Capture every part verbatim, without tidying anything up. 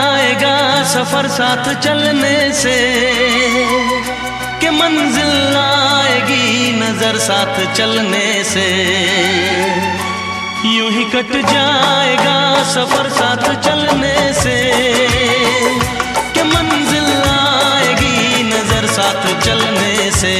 जाएगा सफर साथ चलने से, कि मंजिल आएगी नजर साथ चलने से। यूं ही कट जाएगा सफर साथ चलने से, कि मंजिल आएगी नजर साथ चलने से।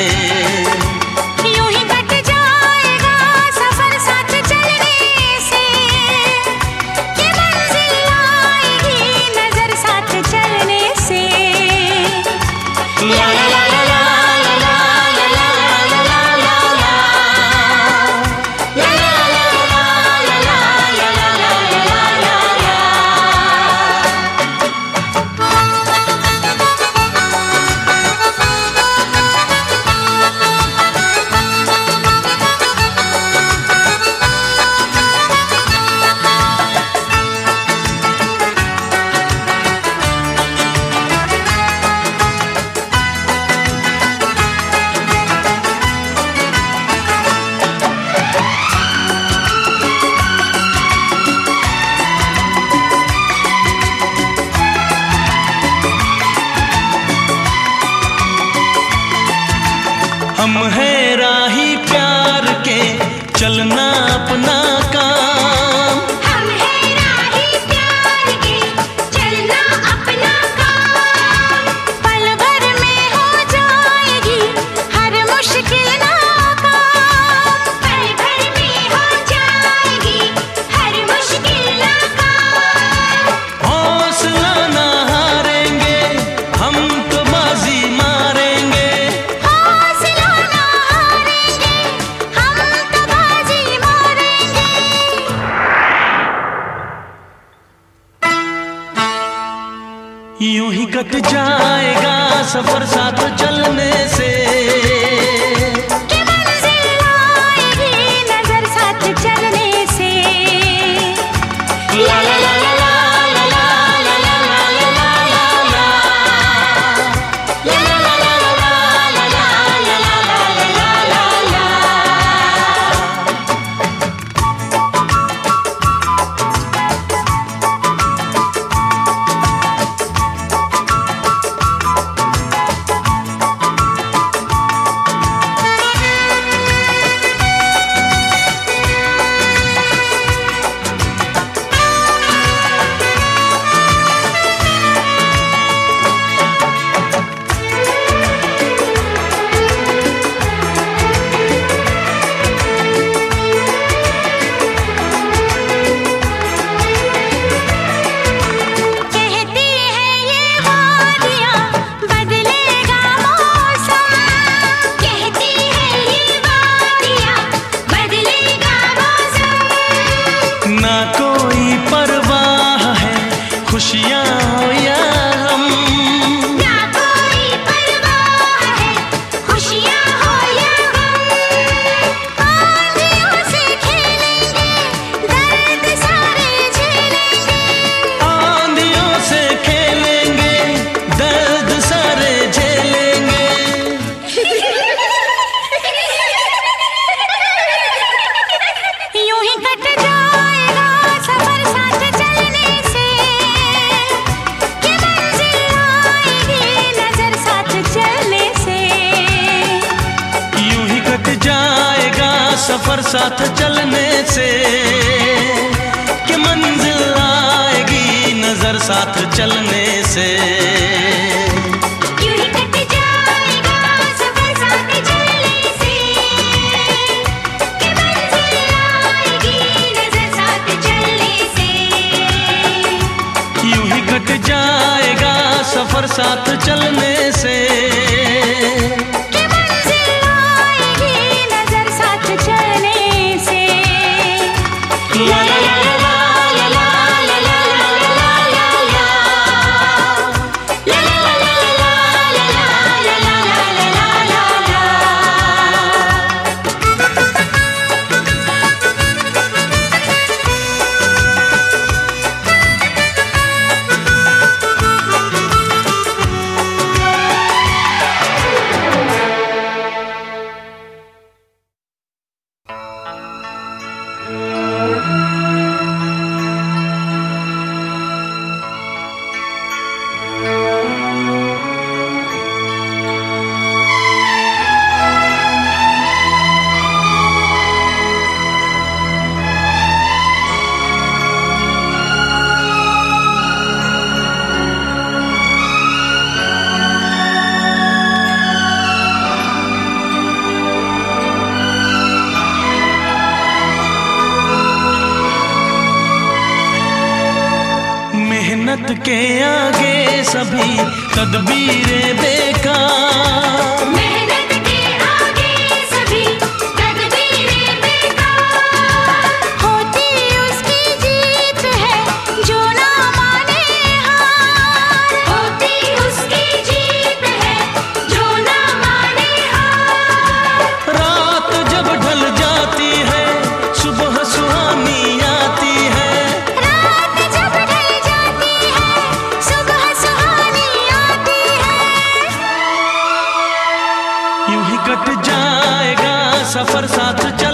हम हैं राही प्यार के, चलना अपना काम। हम हैं राही प्यार के, चलना अपना काम। पल भर में हो जाएगी हर मुश्किल नाकाम। पल भर में हो जाएगी हर मुश्किल नाकाम। हौसला ना हारेंगे, हम तो बाजी मारेंगे। यूं ही कट जाएगा सफर साथ चलने से, कि मंजिल आएगी नजर साथ चलने से। ला ला ला ला ला ला ला ला ला ला ला ला ना कोई परवाह है खुशियाँ हो या गम। ना कोई परवाह है खुशियाँ हो या गम। आंधियों से खेलेंगे दर्द सारे झेलेंगे। आंधियों से खेलेंगे दर्द सारे झेलेंगे। यूं ही कट जाएगा सफर साथ चलने से, कि मंजिल आएगी नजर साथ चलने से। यूं ही कट जाएगा सफर साथ चलने से, कि मंजिल आएगी नजर साथ चलने से। यूं ही कट जाएगा सफर साथ चलने से, कि मंजिल आएगी नजर साथ चलने से। यूं ही कट जाएगा सफर साथ चलने से, कि मंजिल आएगी नजर साथ चलने से। ला ला ला ला ला ला ला ला ला ला ला ला ला ला ला मेहनत के आगे सभी तदबीरें बेकार। मेहनत के आगे सभी तदबीरें बेकार। होती उसकी जीत है जो ना माने हार। होती उसकी जीत है जो ना माने हार। रात जब ढल जाती है सुबह सुहानी आती है। रात जब ढल जाती है सुबह सुहानी आती है। यूं ही कट जाएगा सफर साथ